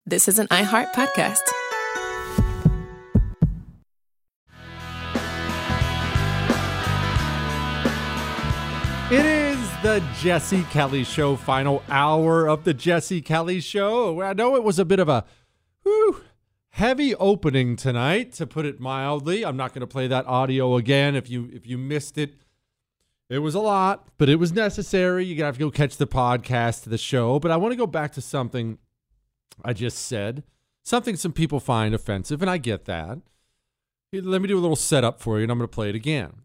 This is an iHeart podcast. It is the Jesse Kelly Show, final hour of the Jesse Kelly Show. I know it was a bit of a heavy opening tonight, to put it mildly. I'm not going to play that audio again. If you missed it, it was a lot, but it was necessary. You're going to have to go catch the podcast of the show. But I want to go back to something I just said, something some people find offensive, and I get that. Let me do a little setup for you, and I'm going to play it again.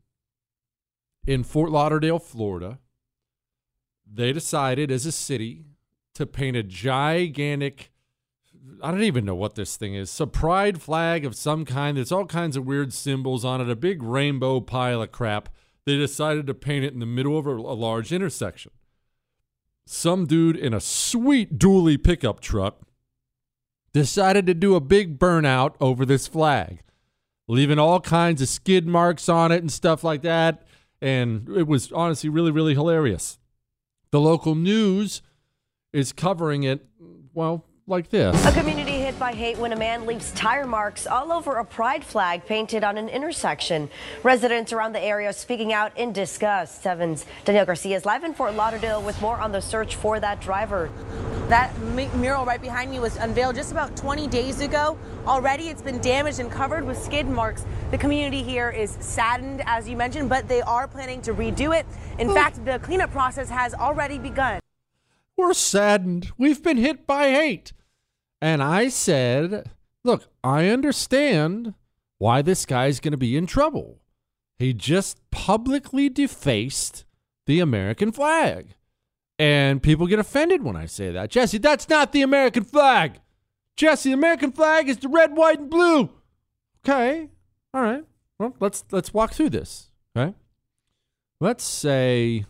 In Fort Lauderdale, Florida, they decided as a city to paint a gigantic, I don't even know what this thing is, a pride flag of some kind. There's all kinds of weird symbols on it, a big rainbow pile of crap. They decided to paint it in the middle of a large intersection. Some dude in a sweet dually pickup truck decided to do a big burnout over this flag, leaving all kinds of skid marks on it and stuff like that. And it was honestly really, really hilarious. The local news is covering it, well, like this. A community hit by hate when a man leaves tire marks all over a pride flag painted on an intersection. Residents around the area speaking out in disgust. 7's Danielle Garcia is live in Fort Lauderdale with more on the search for that driver. That mural right behind me was unveiled just about 20 days ago. Already it's been damaged and covered with skid marks. The community here is saddened, as you mentioned, but they are planning to redo it. In fact, the cleanup process has already begun. We're saddened. We've been hit by hate. And I said, look, I understand why this guy's going to be in trouble. He just publicly defaced the American flag. And people get offended when I say that. Jesse, that's not the American flag. Jesse, the American flag is the red, white, and blue. Okay. All right. Well, let's walk through this. Okay. Let's say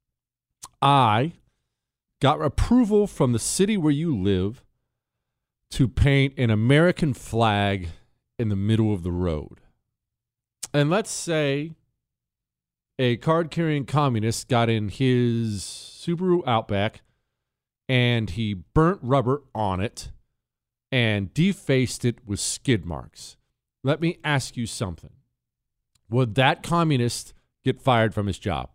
I got approval from the city where you live to paint an American flag in the middle of the road. And let's say a card-carrying communist got in his Subaru Outback and he burnt rubber on it and defaced it with skid marks. Let me ask you something. Would that communist get fired from his job?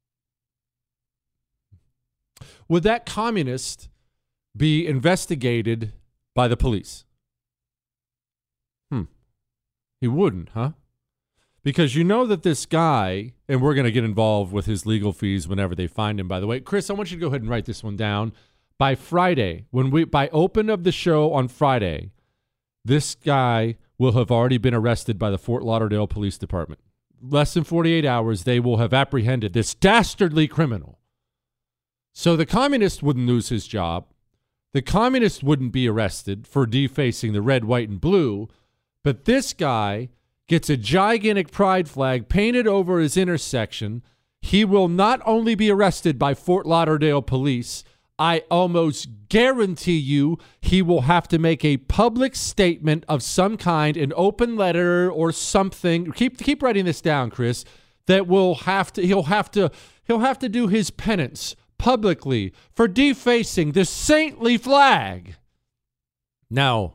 Would that communist be investigated by the police? He wouldn't, huh? Because you know that this guy, and we're going to get involved with his legal fees whenever they find him, by the way. Chris, I want you to go ahead and write this one down. By Friday, by open of the show on Friday, this guy will have already been arrested by the Fort Lauderdale Police Department. Less than 48 hours, they will have apprehended this dastardly criminal. So the communist wouldn't lose his job. The communist wouldn't be arrested for defacing the red, white, and blue. But this guy gets a gigantic pride flag painted over his intersection. He will not only be arrested by Fort Lauderdale police, I almost guarantee you he will have to make a public statement of some kind, an open letter or something. Keep writing this down, Chris. That he'll have to do his penance publicly for defacing the saintly flag. Now,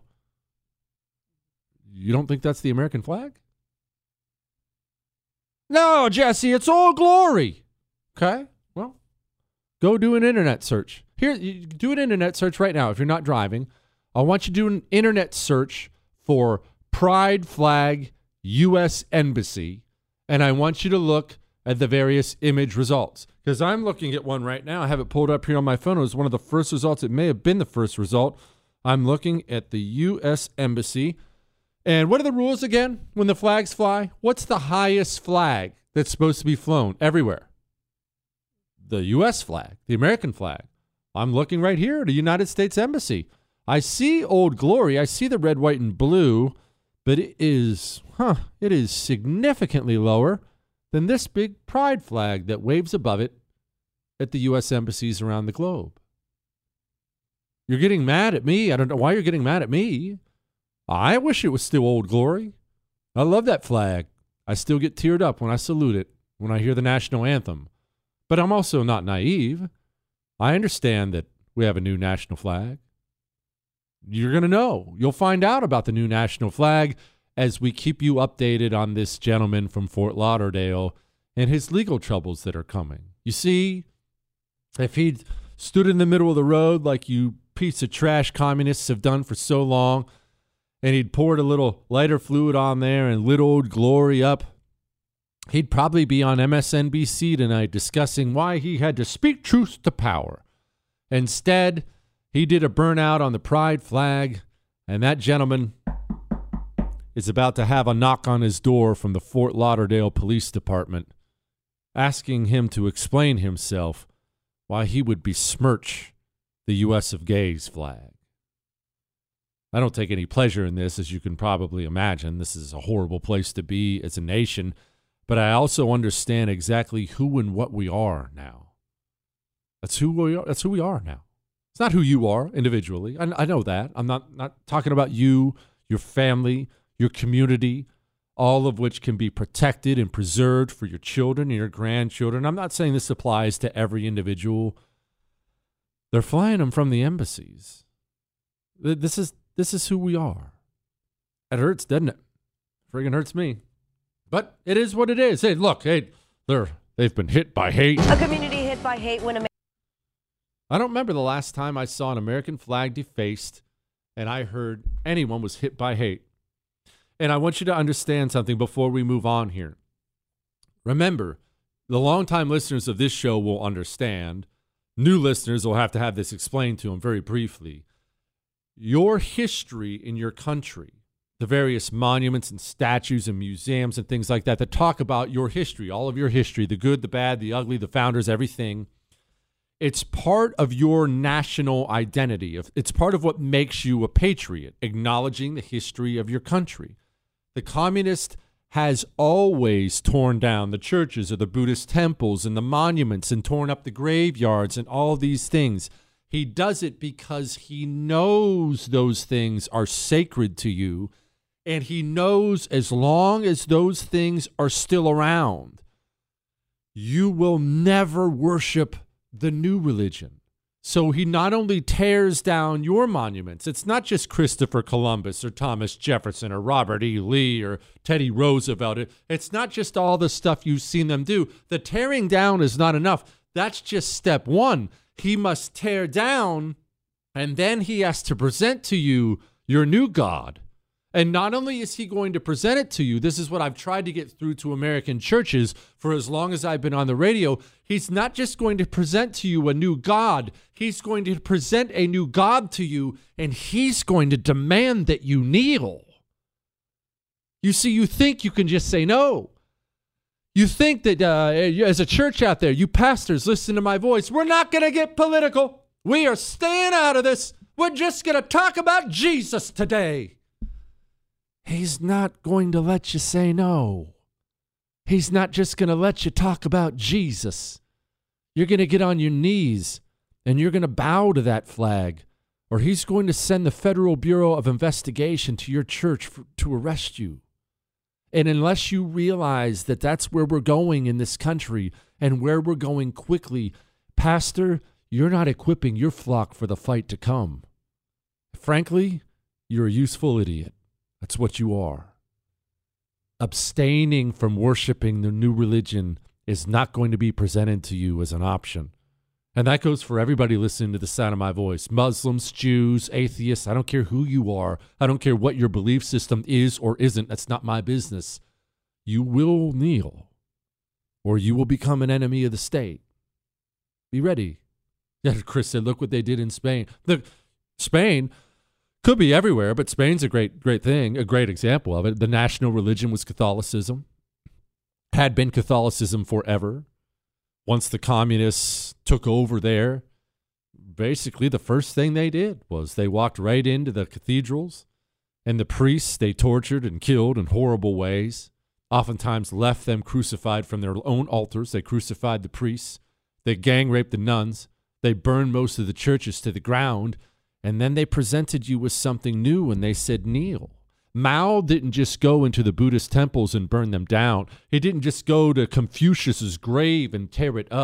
you don't think that's the American flag? No, Jesse, it's Old Glory. Okay, well, go do an internet search. Here, you do an internet search right now if you're not driving. I want you to do an internet search for Pride Flag U.S. Embassy, and I want you to look at the various image results. Because I'm looking at one right now. I have it pulled up here on my phone. It was one of the first results. It may have been the first result. I'm looking at the U.S. Embassy. And what are the rules again when the flags fly? What's the highest flag that's supposed to be flown everywhere? The U.S. flag, the American flag. I'm looking right here at the United States Embassy. I see Old Glory. I see the red, white, and blue, but it is significantly lower than this big pride flag that waves above it at the U.S. embassies around the globe. You're getting mad at me. I don't know why you're getting mad at me. I wish it was still Old Glory. I love that flag. I still get teared up when I salute it, when I hear the national anthem. But I'm also not naive. I understand that we have a new national flag. you're going to know. You'll find out about the new national flag as we keep you updated on this gentleman from Fort Lauderdale and his legal troubles that are coming. You see, if he'd stood in the middle of the road like you piece of trash communists have done for so long, and he'd poured a little lighter fluid on there and lit Old Glory up, he'd probably be on MSNBC tonight discussing why he had to speak truth to power. Instead, he did a burnout on the pride flag, and that gentleman is about to have a knock on his door from the Fort Lauderdale Police Department, asking him to explain himself why he would besmirch the U.S. of Gays flag. I don't take any pleasure in this, as you can probably imagine. This is a horrible place to be as a nation, but I also understand exactly who and what we are now. That's who we are. That's who we are now. It's not who you are individually. I know that. I'm not talking about you, your family, your community, all of which can be protected and preserved for your children and your grandchildren. I'm not saying this applies to every individual. They're flying them from the embassies. This is who we are. It hurts, doesn't it? Friggin' hurts me. But it is what it is. Hey, look, they've been hit by hate. A community hit by hate when a I don't remember the last time I saw an American flag defaced and I heard anyone was hit by hate. And I want you to understand something before we move on here. Remember, the longtime listeners of this show will understand. New listeners will have to have this explained to them very briefly. Your history in your country, the various monuments and statues and museums and things like that that talk about your history, all of your history, the good, the bad, the ugly, the founders, everything. It's part of your national identity. It's part of what makes you a patriot, acknowledging the history of your country. The communist has always torn down the churches or the Buddhist temples and the monuments and torn up the graveyards and all these things. He does it because he knows those things are sacred to you, and he knows as long as those things are still around, you will never worship the new religion. So he not only tears down your monuments, it's not just Christopher Columbus or Thomas Jefferson or Robert E. Lee or Teddy Roosevelt. It's not just all the stuff you've seen them do. The tearing down is not enough. That's just step one. He must tear down, and then he has to present to you your new God. And not only is he going to present it to you, this is what I've tried to get through to American churches for as long as I've been on the radio. He's not just going to present to you a new God. He's going to present a new God to you, and he's going to demand that you kneel. You see, you think you can just say no. You think that as a church out there, you pastors, listen to my voice. We're not going to get political. We are staying out of this. We're just going to talk about Jesus today. He's not going to let you say no. He's not just going to let you talk about Jesus. You're going to get on your knees and you're going to bow to that flag, or he's going to send the Federal Bureau of Investigation to your church to arrest you. And unless you realize that that's where we're going in this country and where we're going quickly, Pastor, you're not equipping your flock for the fight to come. Frankly, you're a useful idiot. That's what you are. Abstaining from worshiping the new religion is not going to be presented to you as an option. And that goes for everybody listening to the sound of my voice. Muslims, Jews, atheists, I don't care who you are. I don't care what your belief system is or isn't. That's not my business. You will kneel, or you will become an enemy of the state. Be ready. Yeah, Chris said, look what they did in Spain. Look, Spain could be everywhere, but Spain's a great thing, a great example of it. The national religion was Catholicism, had been Catholicism forever. Once the communists took over there, basically the first thing they did was they walked right into the cathedrals, and the priests they tortured and killed in horrible ways, oftentimes left them crucified from their own altars. They crucified the priests. They gang raped the nuns. They burned most of the churches to the ground. And then they presented you with something new, and they said, kneel. Mao didn't just go into the Buddhist temples and burn them down. He didn't just go to Confucius's grave and tear it up.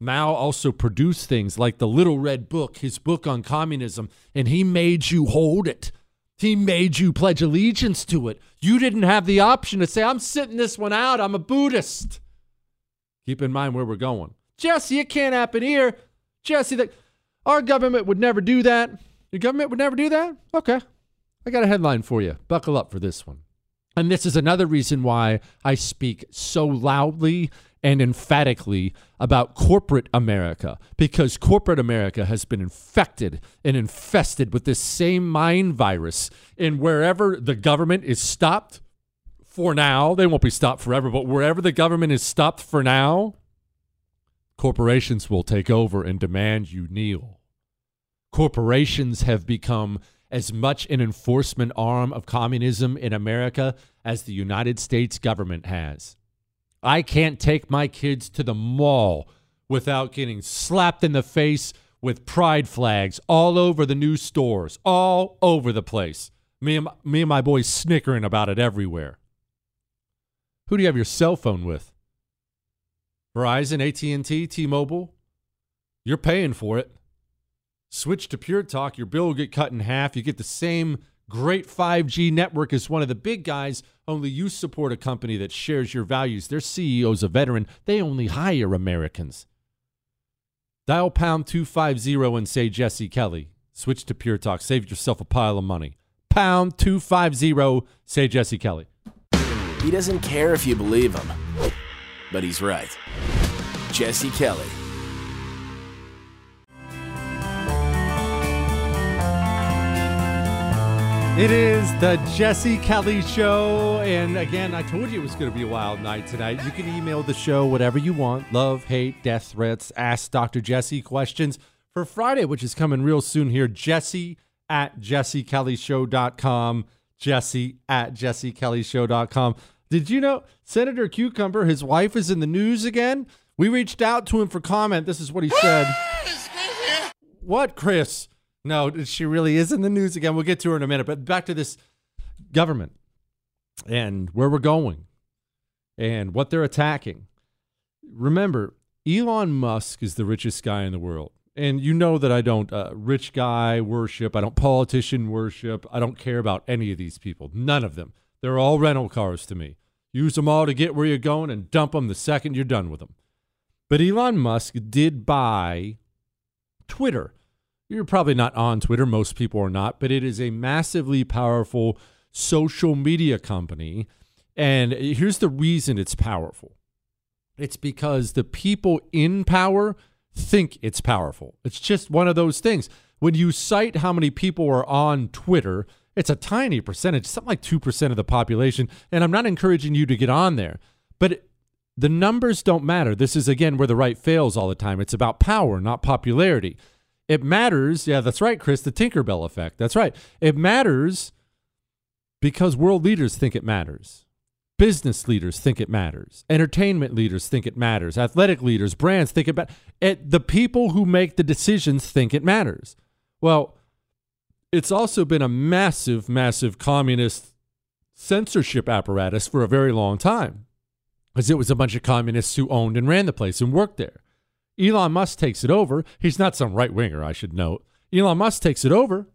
Mao also produced things like the Little Red Book, his book on communism, and he made you hold it. He made you pledge allegiance to it. You didn't have the option to say, I'm sitting this one out. I'm a Buddhist. Keep in mind where we're going. Jesse, it can't happen here. Jesse, our government would never do that. Your government would never do that? Okay. I got a headline for you. Buckle up for this one. And this is another reason why I speak so loudly and emphatically about corporate America, because corporate America has been infected and infested with this same mind virus. And wherever the government is stopped for now, they won't be stopped forever, but wherever the government is stopped for now, corporations will take over and demand you kneel. Corporations have become as much an enforcement arm of communism in America as the United States government has. I can't take my kids to the mall without getting slapped in the face with pride flags all over the new stores, all over the place. Me and my boys snickering about it everywhere. Who do you have your cell phone with? Verizon, AT&T, T-Mobile? You're paying for it. Switch to Pure Talk, your bill will get cut in half. You get the same great 5G network as one of the big guys, only you support a company that shares your values. Their CEO's a veteran. They only hire Americans. Dial pound 250 and say Jesse Kelly. Switch to Pure Talk. Save yourself a pile of money. Pound 250, say Jesse Kelly. He doesn't care if you believe him, but he's right. Jesse Kelly. It is the Jesse Kelly Show, and again, I told you it was going to be a wild night tonight. You can email the show whatever you want, love, hate, death threats, ask Dr. Jesse questions for Friday, which is coming real soon here, Jesse@JesseKellyShow.com, Jesse@JesseKellyShow.com. Did you know Senator Cucumber, his wife is in the news again? We reached out to him for comment. This is what he said. What, Chris? No, she really is in the news again. We'll get to her in a minute. But back to this government and where we're going and what they're attacking. Remember, Elon Musk is the richest guy in the world. And you know that I don't rich guy worship. I don't politician worship. I don't care about any of these people. None of them. They're all rental cars to me. Use them all to get where you're going and dump them the second you're done with them. But Elon Musk did buy Twitter. You're probably not on Twitter. Most people are not, but it is a massively powerful social media company. And here's the reason it's powerful. It's because the people in power think it's powerful. It's just one of those things. When you cite how many people are on Twitter, it's a tiny percentage, something like 2% of the population. And I'm not encouraging you to get on there, but the numbers don't matter. This is, again, where the right fails all the time. It's about power, not popularity. It matters. Yeah, that's right, Chris. The Tinkerbell effect. That's right. It matters because world leaders think it matters. Business leaders think it matters. Entertainment leaders think it matters. Athletic leaders, brands think it matters. The people who make the decisions think it matters. Well, it's also been a massive, massive communist censorship apparatus for a very long time, because it was a bunch of communists who owned and ran the place and worked there. Elon Musk takes it over. He's not some right-winger, I should note. Elon Musk takes it over,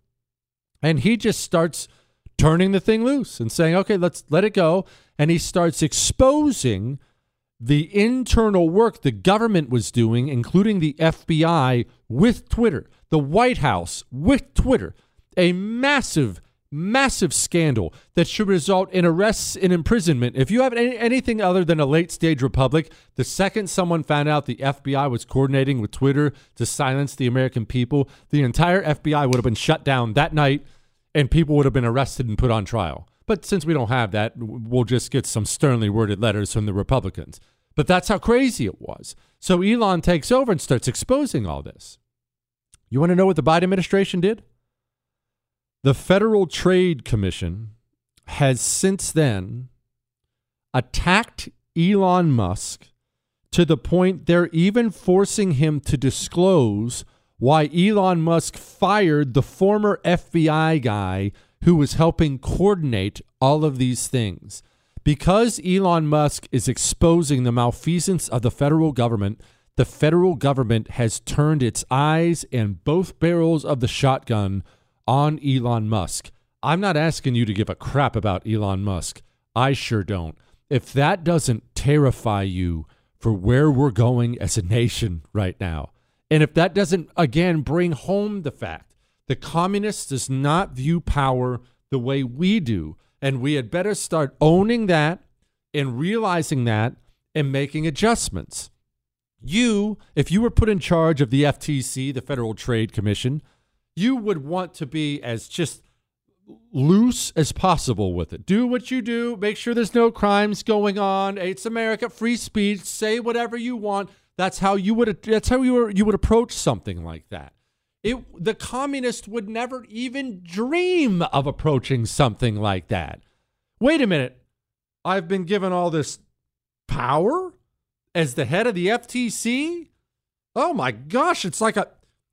and he just starts turning the thing loose and saying, okay, let's let it go. And he starts exposing the internal work the government was doing, including the FBI with Twitter, the White House with Twitter, a massive, massive scandal that should result in arrests and imprisonment. If you have anything other than a late-stage republic, the second someone found out the FBI was coordinating with Twitter to silence the American people, the entire FBI would have been shut down that night, and people would have been arrested and put on trial. But since we don't have that, we'll just get some sternly worded letters from the Republicans. But that's how crazy it was. So Elon takes over and starts exposing all this. You want to know what the Biden administration did? The Federal Trade Commission has since then attacked Elon Musk to the point they're even forcing him to disclose why Elon Musk fired the former FBI guy who was helping coordinate all of these things. Because Elon Musk is exposing the malfeasance of the federal government, the federal government has turned its eyes and both barrels of the shotgun on Elon Musk. I'm not asking you to give a crap about Elon Musk. I sure don't. If that doesn't terrify you for where we're going as a nation right now, and if that doesn't, again, bring home the fact the communists does not view power the way we do, and we had better start owning that and realizing that and making adjustments. If you were put in charge of the FTC, the Federal Trade Commission, you would want to be as just loose as possible with it. Do what you do. Make sure there's no crimes going on. It's America, free speech. Say whatever you want. That's how you would approach something like that. The communist would never even dream of approaching something like that. Wait a minute. I've been given all this power as the head of the FTC? Oh my gosh, it's like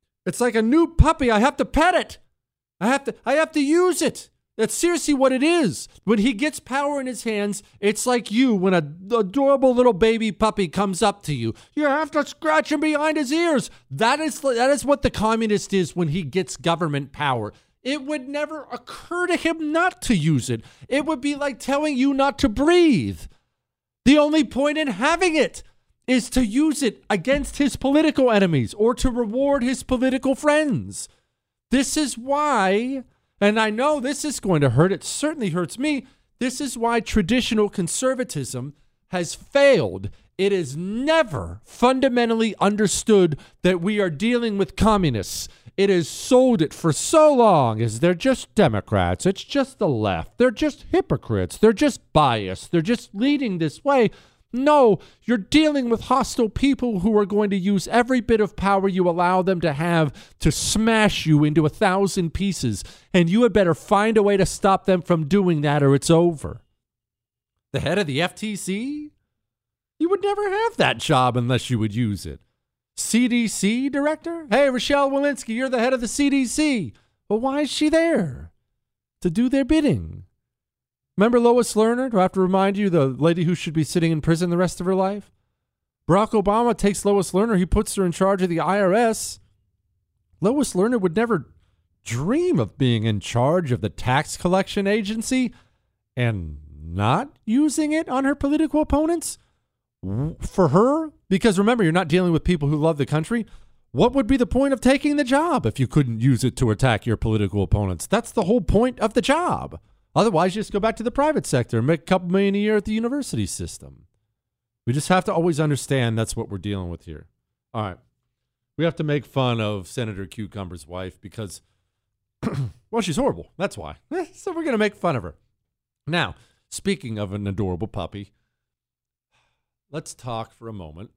a new puppy. I have to pet it. I have to use it. That's seriously what it is. When he gets power in his hands, it's like you when an adorable little baby puppy comes up to you. You have to scratch him behind his ears. That is what the communist is when he gets government power. It would never occur to him not to use it. It would be like telling you not to breathe. The only point in having it is to use it against his political enemies or to reward his political friends. This is why, and I know this is going to hurt, it certainly hurts me, this is why traditional conservatism has failed. It is never fundamentally understood that we are dealing with communists. It has sold it for so long as they're just Democrats. It's just the left. They're just hypocrites. They're just biased. They're just leading this way. No, you're dealing with hostile people who are going to use every bit of power you allow them to have to smash you into 1,000 pieces. And you had better find a way to stop them from doing that or it's over. The head of the FTC? You would never have that job unless you would use it. CDC director? Hey, Rochelle Walensky, you're the head of the CDC. Well, why is she there? To do their bidding. Remember Lois Lerner? Do I have to remind you, the lady who should be sitting in prison the rest of her life? Barack Obama takes Lois Lerner. He puts her in charge of the IRS. Lois Lerner would never dream of being in charge of the tax collection agency and not using it on her political opponents. For her, because remember, you're not dealing with people who love the country. What would be the point of taking the job if you couldn't use it to attack your political opponents? That's the whole point of the job. Otherwise, you just go back to the private sector and make a couple million a year at the university system. We just have to always understand that's what we're dealing with here. All right. We have to make fun of Senator Cucumber's wife because, well, she's horrible. That's why. So we're going to make fun of her. Now, speaking of an adorable puppy, let's talk for a moment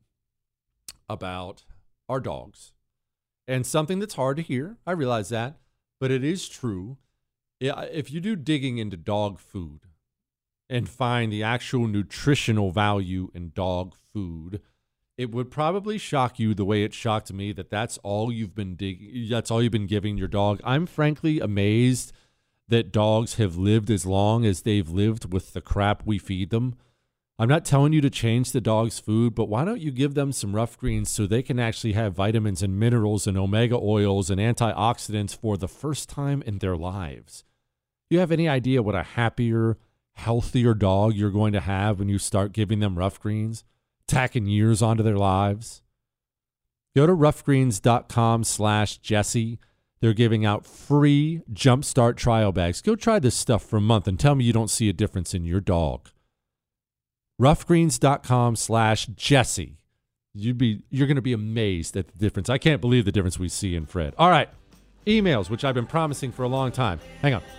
about our dogs. And something that's hard to hear, I realize that, but it is true. Yeah, if you do digging into dog food and find the actual nutritional value in dog food, it would probably shock you the way it shocked me that's all you've been giving your dog. I'm frankly amazed that dogs have lived as long as they've lived with the crap we feed them. I'm not telling you to change the dog's food, but why don't you give them some rough greens so they can actually have vitamins and minerals and omega oils and antioxidants for the first time in their lives? You have any idea what a happier, healthier dog you're going to have when you start giving them rough greens, tacking years onto their lives? Go to roughgreens.com/Jesse. They're giving out free Jumpstart trial bags. Go try this stuff for a month and tell me you don't see a difference in your dog. roughgreens.com/Jesse. You're going to be amazed at the difference. I can't believe the difference we see in Fred. All right. Emails, which I've been promising for a long time. Hang on.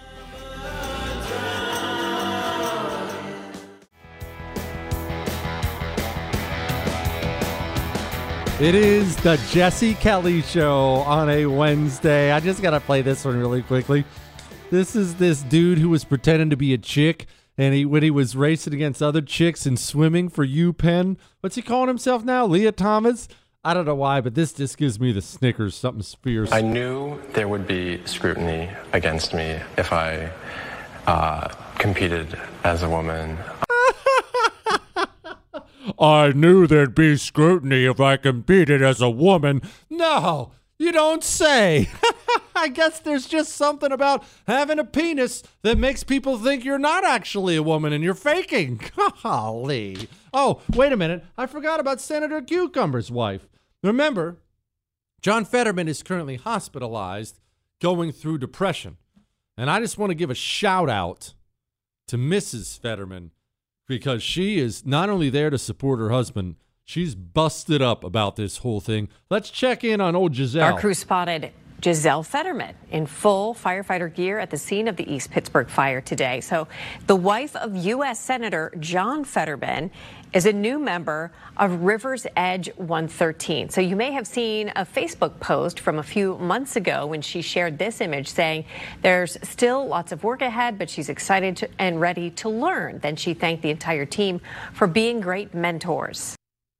It is the Jesse Kelly Show on a Wednesday. I just got to play this one really quickly. This is this dude who was pretending to be a chick, and when he was racing against other chicks and swimming for UPenn. What's he calling himself now? Leah Thomas? I don't know why, but this just gives me the Snickers, something fierce. I knew there would be scrutiny against me if I competed as a woman. I knew there'd be scrutiny if I competed as a woman. No, you don't say. I guess there's just something about having a penis that makes people think you're not actually a woman and you're faking. Golly. Oh, wait a minute. I forgot about Senator Cucumber's wife. Remember, John Fetterman is currently hospitalized, going through depression. And I just want to give a shout out to Mrs. Fetterman, because she is not only there to support her husband, she's busted up about this whole thing. Let's check in on old Giselle. Our crew spotted Giselle Fetterman in full firefighter gear at the scene of the East Pittsburgh fire today. So the wife of U.S. Senator John Fetterman is a new member of Rivers Edge 113. So you may have seen a Facebook post from a few months ago when she shared this image saying there's still lots of work ahead, but she's excited and ready to learn. Then she thanked the entire team for being great mentors.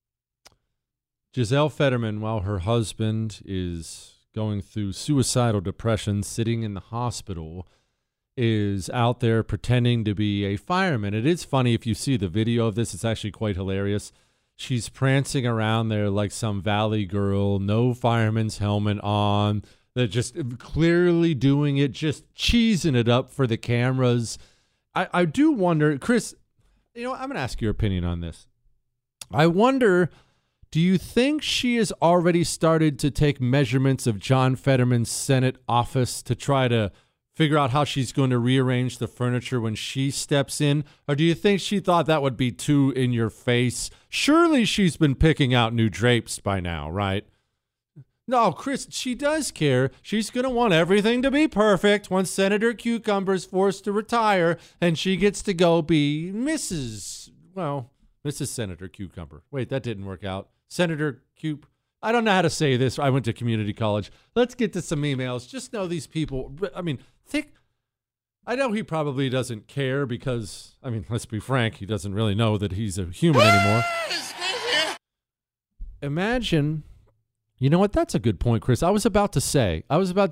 Giselle Fetterman, while her husband is going through suicidal depression, sitting in the hospital, is out there pretending to be a fireman. It is funny if you see the video of this. It's actually quite hilarious. She's prancing around there like some valley girl, no fireman's helmet on. They're just clearly doing it, just cheesing it up for the cameras. I do wonder, Chris, I'm going to ask your opinion on this. I wonder, do you think she has already started to take measurements of John Fetterman's Senate office to try to figure out how she's going to rearrange the furniture when she steps in? Or do you think she thought that would be too in your face? Surely she's been picking out new drapes by now, right? No, Chris, she does care. She's going to want everything to be perfect once Senator Cucumber's forced to retire and she gets to go be Mrs. Senator Cucumber. Wait, that didn't work out. Senator Cup. I don't know how to say this. I went to community college. Let's get to some emails. Just know these people. I know he probably doesn't care because, let's be frank, he doesn't really know that he's a human anymore. Imagine, you know what? That's a good point, Chris. I was about to say,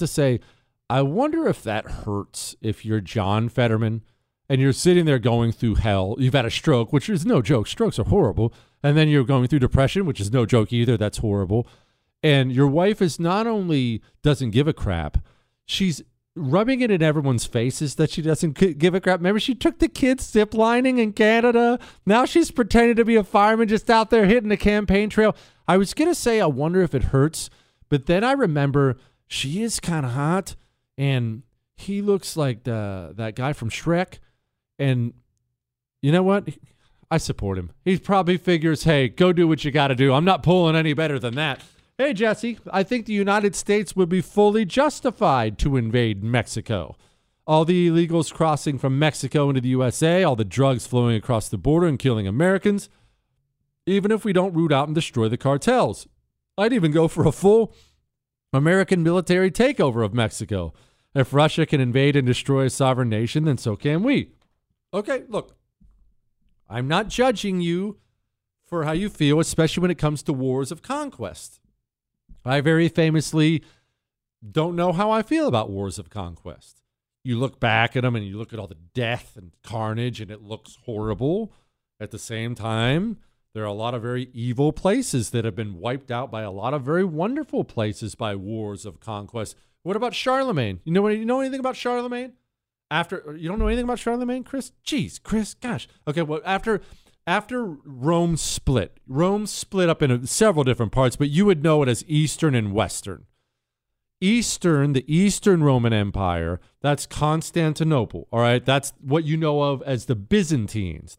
I wonder if that hurts if you're John Fetterman and you're sitting there going through hell. You've had a stroke, which is no joke. Strokes are horrible. And then you're going through depression, which is no joke either. That's horrible. And your wife is not only doesn't give a crap, she's rubbing it in everyone's faces that she doesn't give a crap. Remember, she took the kids zip lining in Canada. Now she's pretending to be a fireman just out there hitting the campaign trail. I was going to say, I wonder if it hurts. But then I remember she is kind of hot. And he looks like that guy from Shrek. And you know what? I support him. He probably figures, hey, go do what you got to do. I'm not pulling any better than that. Hey, Jesse, I think the United States would be fully justified to invade Mexico. All the illegals crossing from Mexico into the USA, all the drugs flowing across the border and killing Americans, even if we don't root out and destroy the cartels. I'd even go for a full American military takeover of Mexico. If Russia can invade and destroy a sovereign nation, then so can we. Okay, look. I'm not judging you for how you feel, especially when it comes to wars of conquest. I very famously don't know how I feel about wars of conquest. You look back at them and you look at all the death and carnage and it looks horrible. At the same time, there are a lot of very evil places that have been wiped out by a lot of very wonderful places by wars of conquest. What about Charlemagne? You know anything about Charlemagne? You don't know anything about Charlemagne, Chris? Jeez, Chris, gosh. Okay, well, after Rome split up into several different parts, but you would know it as Eastern and Western. The Eastern Roman Empire, that's Constantinople, all right? That's what you know of as the Byzantines,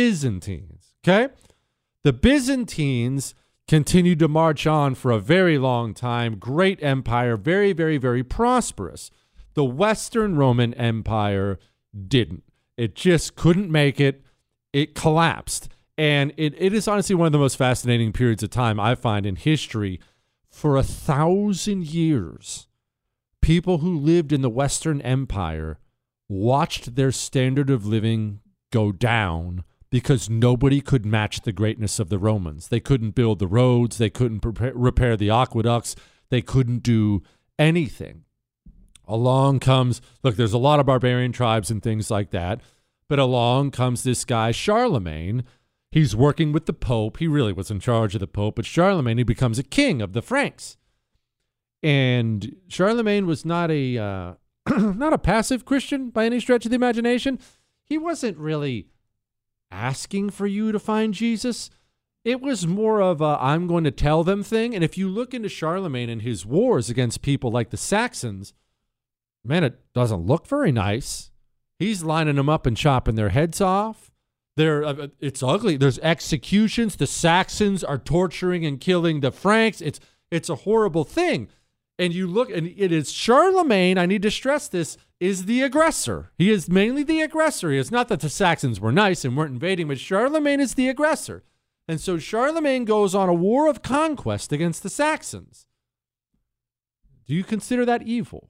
okay? The Byzantines continued to march on for a very long time. Great empire, very, very, very prosperous. The Western Roman Empire didn't. It just couldn't make it. It collapsed. And it is honestly one of the most fascinating periods of time I find in history. For 1,000 years, people who lived in the Western Empire watched their standard of living go down because nobody could match the greatness of the Romans. They couldn't build the roads. They couldn't repair the aqueducts. They couldn't do anything. Along comes, look, there's a lot of barbarian tribes and things like that, but along comes this guy, Charlemagne. He's working with the Pope. He really was in charge of the Pope, but Charlemagne, he becomes a king of the Franks. And Charlemagne was not a not a passive Christian by any stretch of the imagination. He wasn't really asking for you to find Jesus. It was more of a I'm going to tell them thing. And if you look into Charlemagne and his wars against people like the Saxons, man, it doesn't look very nice. He's lining them up and chopping their heads off. It's ugly. There's executions. The Saxons are torturing and killing the Franks. It's a horrible thing. And you look, and it is Charlemagne, I need to stress this, is the aggressor. He is mainly the aggressor. It's not that the Saxons were nice and weren't invading, but Charlemagne is the aggressor. And so Charlemagne goes on a war of conquest against the Saxons. Do you consider that evil?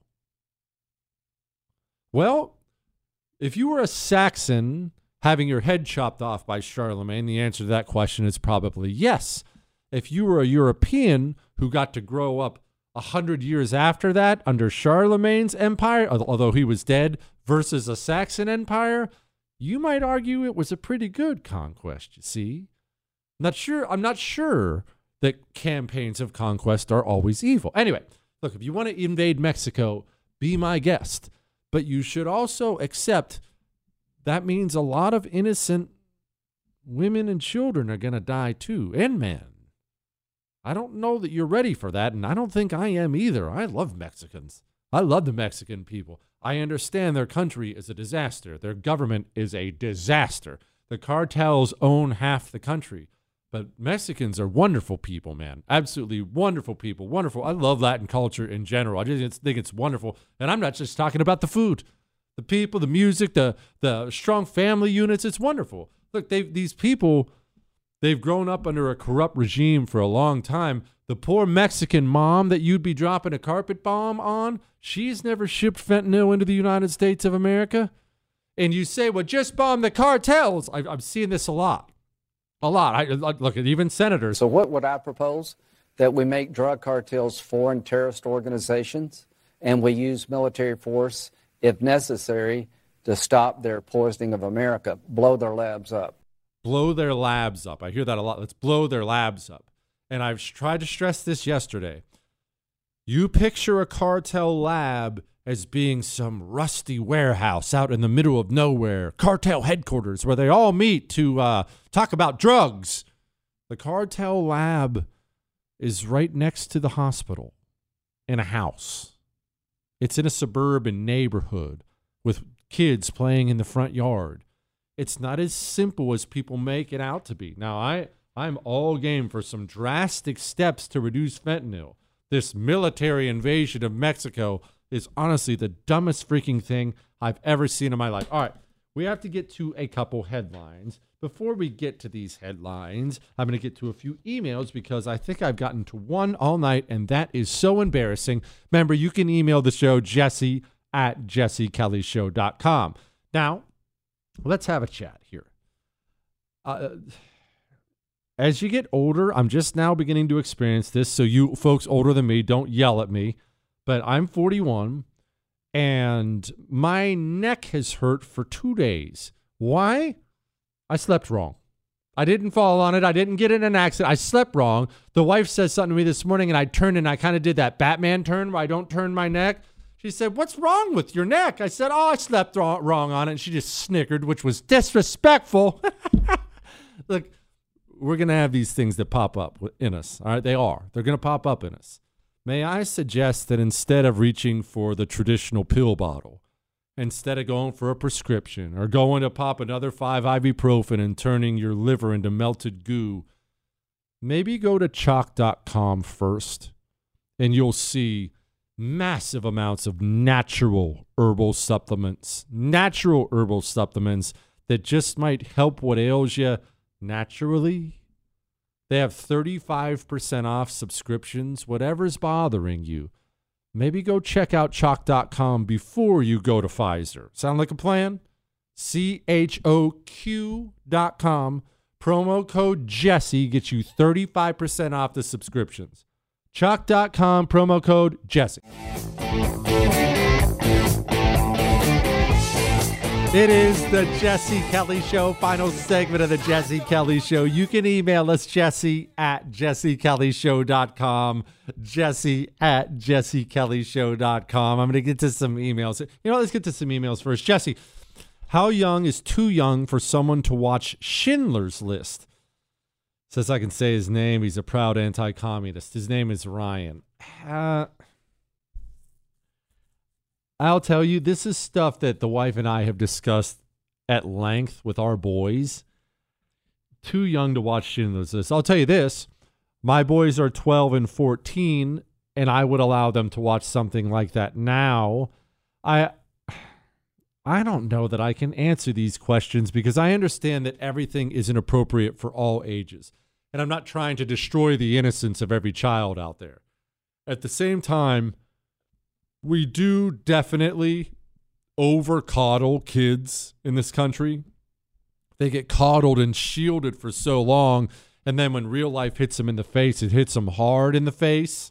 Well, if you were a Saxon having your head chopped off by Charlemagne, the answer to that question is probably yes. If you were a European who got to grow up 100 years after that under Charlemagne's empire, although he was dead, versus a Saxon empire, you might argue it was a pretty good conquest, you see. I'm not sure that campaigns of conquest are always evil. Anyway, look, if you want to invade Mexico, be my guest. But you should also accept that means a lot of innocent women and children are going to die too, and men. I don't know that you're ready for that, and I don't think I am either. I love Mexicans. I love the Mexican people. I understand their country is a disaster. Their government is a disaster. The cartels own half the country. But Mexicans are wonderful people, man. Absolutely wonderful people. Wonderful. I love Latin culture in general. I just think it's wonderful. And I'm not just talking about the food. The people, the music, the strong family units. It's wonderful. Look, these people, they've grown up under a corrupt regime for a long time. The poor Mexican mom that you'd be dropping a carpet bomb on, she's never shipped fentanyl into the United States of America. And you say, well, just bomb the cartels. I'm seeing this a lot. A lot. I look at even senators. So what would I propose? That we make drug cartels foreign terrorist organizations, and we use military force, if necessary, to stop their poisoning of America, blow their labs up. Blow their labs up. I hear that a lot. Let's blow their labs up. And I've tried to stress this yesterday. You picture a cartel lab as being some rusty warehouse out in the middle of nowhere, cartel headquarters where they all meet to talk about drugs. The cartel lab is right next to the hospital in a house. It's in a suburban neighborhood with kids playing in the front yard. It's not as simple as people make it out to be. Now, I'm all game for some drastic steps to reduce fentanyl. This military invasion of Mexico is honestly the dumbest freaking thing I've ever seen in my life. All right, we have to get to a couple headlines. Before we get to these headlines, I'm going to get to a few emails because I think I've gotten to one all night, and that is so embarrassing. Remember, you can email the show, jesse@jessekellyshow.com. Now, let's have a chat here. As you get older, I'm just now beginning to experience this, so you folks older than me, don't yell at me. But I'm 41, and my neck has hurt for 2 days. Why? I slept wrong. I didn't fall on it. I didn't get in an accident. I slept wrong. The wife says something to me this morning, and I turned, and I kind of did that Batman turn where I don't turn my neck. She said, what's wrong with your neck? I said, I slept wrong on it, and she just snickered, which was disrespectful. Look, we're going to have these things that pop up in us. All right, they are. They're going to pop up in us. May I suggest that instead of reaching for the traditional pill bottle, instead of going for a prescription or going to pop another 5 ibuprofen and turning your liver into melted goo, maybe go to chalk.com first, and you'll see massive amounts of natural herbal supplements that just might help what ails you naturally. They have 35% off subscriptions, whatever's bothering you. Maybe go check out chalk.com before you go to Pfizer. Sound like a plan? CHOQ.com. Promo code Jesse gets you 35% off the subscriptions. Chalk.com, promo code Jesse. It is the Jesse Kelly Show, final segment of the Jesse Kelly Show. You can email us, jesse@jessekellyshow.com, jesse@jessekellyshow.com. I'm going to get to some emails. Let's get to some emails first. Jesse, how young is too young for someone to watch Schindler's List? Says I can say his name. He's a proud anti-communist. His name is Ryan. I'll tell you, this is stuff that the wife and I have discussed at length with our boys. Too young to watch Schindler's List. I'll tell you this. My boys are 12 and 14, and I would allow them to watch something like that now. I don't know that I can answer these questions because I understand that everything isn't appropriate for all ages. And I'm not trying to destroy the innocence of every child out there. At the same time, we do definitely over-coddle kids in this country. They get coddled and shielded for so long, and then when real life hits them in the face, it hits them hard in the face.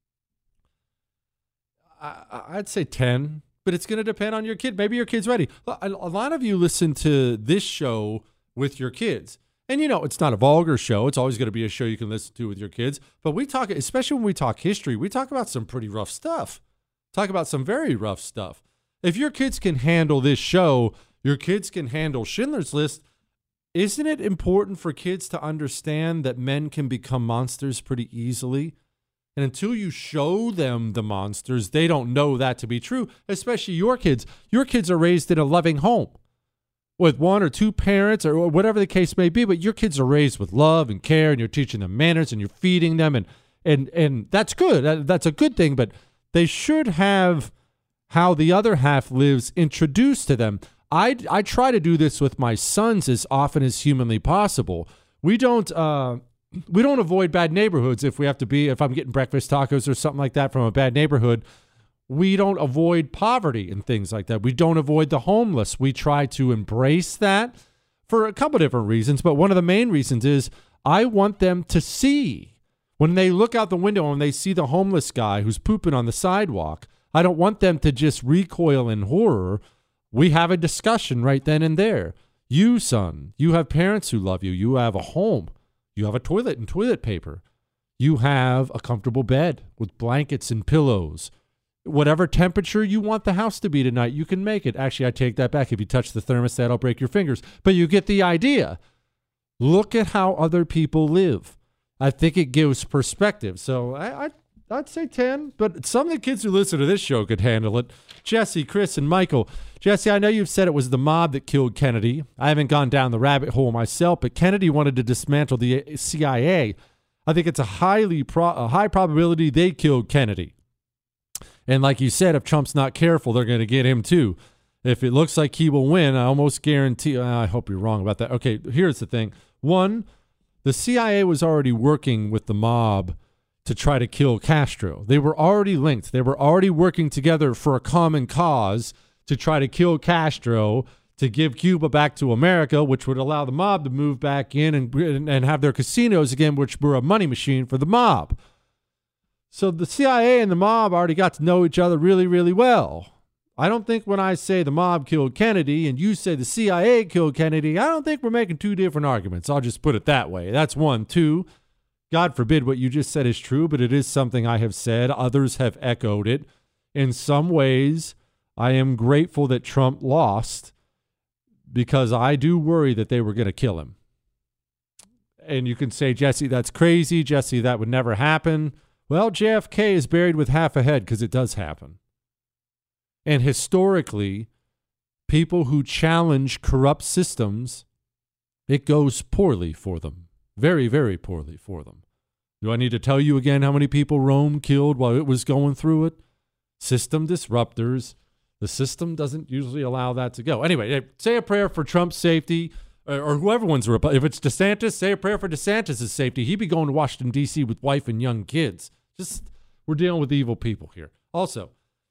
I'd say 10, but it's going to depend on your kid. Maybe your kid's ready. A lot of you listen to this show with your kids. And, it's not a vulgar show. It's always going to be a show you can listen to with your kids. But we talk, especially when we talk history, we talk about some pretty rough stuff. Talk about some very rough stuff. If your kids can handle this show, your kids can handle Schindler's List. Isn't it important for kids to understand that men can become monsters pretty easily? And until you show them the monsters, they don't know that to be true, especially your kids. Your kids are raised in a loving home with one or two parents or whatever the case may be, but your kids are raised with love and care, and you're teaching them manners and you're feeding them, and that's good. That's a good thing, but they should have how the other half lives introduced to them. I try to do this with my sons as often as humanly possible. We don't avoid bad neighborhoods if I'm getting breakfast tacos or something like that from a bad neighborhood. We don't avoid poverty and things like that. We don't avoid the homeless. We try to embrace that for a couple different reasons, but one of the main reasons is I want them to see. When they look out the window and they see the homeless guy who's pooping on the sidewalk, I don't want them to just recoil in horror. We have a discussion right then and there. You, son, you have parents who love you. You have a home. You have a toilet and toilet paper. You have a comfortable bed with blankets and pillows. Whatever temperature you want the house to be tonight, you can make it. Actually, I take that back. If you touch the thermostat, I'll break your fingers. But you get the idea. Look at how other people live. I think it gives perspective. So I'd say 10, but some of the kids who listen to this show could handle it. Jesse, Chris, and Michael. Jesse, I know you've said it was the mob that killed Kennedy. I haven't gone down the rabbit hole myself, but Kennedy wanted to dismantle the CIA. I think it's a high probability they killed Kennedy. And like you said, if Trump's not careful, they're going to get him too. If it looks like he will win, I almost guarantee. I hope you're wrong about that. Okay, here's the thing. One, the CIA was already working with the mob to try to kill Castro. They were already linked. They were already working together for a common cause to try to kill Castro, to give Cuba back to America, which would allow the mob to move back in and have their casinos again, which were a money machine for the mob. So the CIA and the mob already got to know each other really, really well. I don't think when I say the mob killed Kennedy and you say the CIA killed Kennedy, I don't think we're making two different arguments. I'll just put it that way. That's one. Two, God forbid what you just said is true, but it is something I have said. Others have echoed it. In some ways, I am grateful that Trump lost because I do worry that they were going to kill him. And you can say, Jesse, that's crazy. Jesse, that would never happen. Well, JFK is buried with half a head because it does happen. And historically, people who challenge corrupt systems, it goes poorly for them. Very, very poorly for them. Do I need to tell you again how many people Rome killed while it was going through it? System disruptors. The system doesn't usually allow that to go. Anyway, say a prayer for Trump's safety, or whoever wins. If it's DeSantis, say a prayer for DeSantis' safety. He'd be going to Washington, D.C. with wife and young kids. We're dealing with evil people here. Also,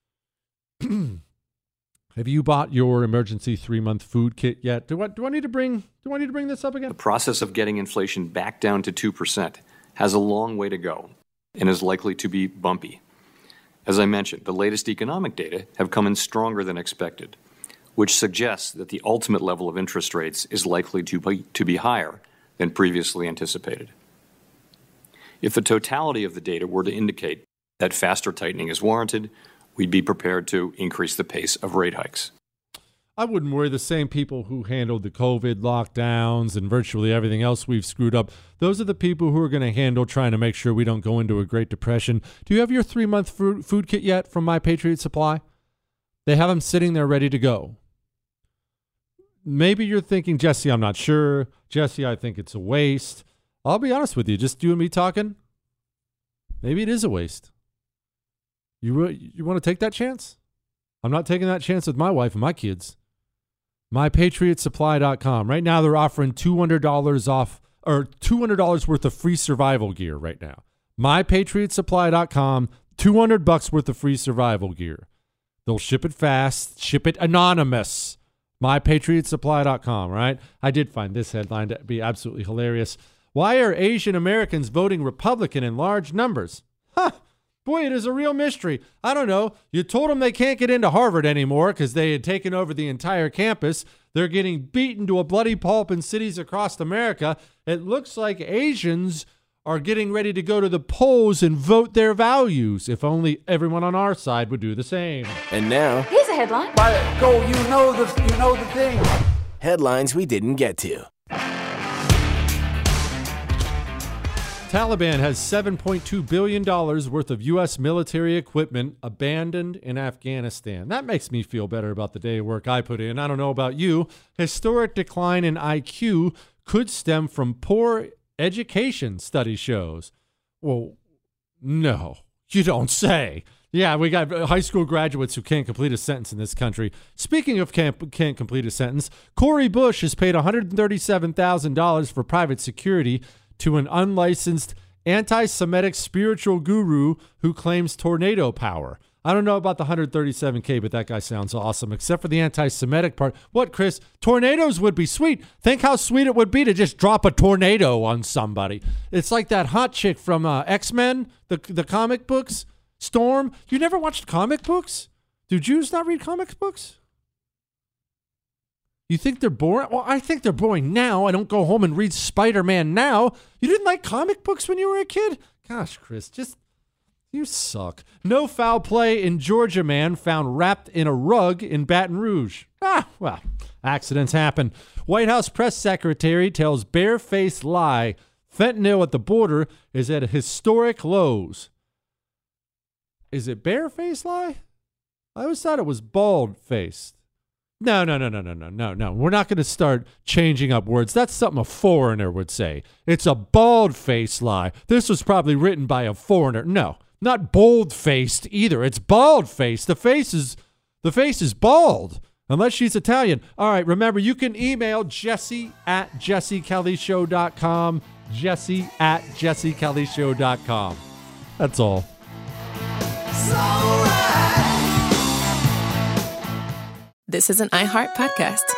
have you bought your emergency 3-month food kit yet? Do I need to bring this up again? The process of getting inflation back down to 2% has a long way to go and is likely to be bumpy. As I mentioned, the latest economic data have come in stronger than expected. which suggests that the ultimate level of interest rates is likely to be higher than previously anticipated. If the totality of the data were to indicate that faster tightening is warranted, we'd be prepared to increase the pace of rate hikes. I wouldn't worry. The same people who handled the COVID lockdowns and virtually everything else we've screwed up, those are the people who are going to handle trying to make sure we don't go into a Great Depression. Do you have your 3-month food kit yet from My Patriot Supply? They have them sitting there ready to go. Maybe you're thinking, Jesse, I'm not sure. Jesse, I think it's a waste. I'll be honest with you, just you and me talking, maybe it is a waste. You want to take that chance? I'm not taking that chance with my wife and my kids. MyPatriotSupply.com. Right now they're offering $200 off, or $200 worth of free survival gear right now. MyPatriotSupply.com, $200 worth of free survival gear. They'll ship it fast, ship it anonymous. MyPatriotSupply.com, right? I did find this headline to be absolutely hilarious. Why are Asian Americans voting Republican in large numbers? Boy, it is a real mystery. I don't know. You told them they can't get into Harvard anymore because they had taken over the entire campus. They're getting beaten to a bloody pulp in cities across America. It looks like Asians are getting ready to go to the polls and vote their values. If only everyone on our side would do the same. And now, here's a headline. Go, you know the thing. Headlines we didn't get to. Taliban has $7.2 billion worth of U.S. military equipment abandoned in Afghanistan. That makes me feel better about the day of work I put in. I don't know about you. Historic decline in IQ could stem from poor education, study shows. Well, no, you don't say. Yeah, we got high school graduates who can't complete a sentence in this country. Speaking of can't complete a sentence, Cori Bush has paid $137,000 for private security to an unlicensed anti-Semitic spiritual guru who claims tornado power. I don't know about the $137K, but that guy sounds awesome, except for the anti-Semitic part. What, Chris? Tornadoes would be sweet. Think how sweet it would be to just drop a tornado on somebody. It's like that hot chick from X-Men, the comic books, Storm. You never watched comic books? Do Jews not read comic books? You think they're boring? Well, I think they're boring now. I don't go home and read Spider-Man now. You didn't like comic books when you were a kid? Gosh, Chris, you suck. No foul play in Georgia man found wrapped in a rug in Baton Rouge. Well, accidents happen. White House press secretary tells barefaced lie fentanyl at the border is at historic lows. Is it barefaced lie? I always thought it was bald-faced. No. We're not going to start changing up words. That's something a foreigner would say. It's a bald-faced lie. This was probably written by a foreigner. No, not bold-faced either. It's bald-faced. The face is bald, unless she's Italian. All right, remember, you can email Jesse@JesseKellyShow.com. Jesse@JesseKellyShow.com. That's all. This is an iHeart podcast.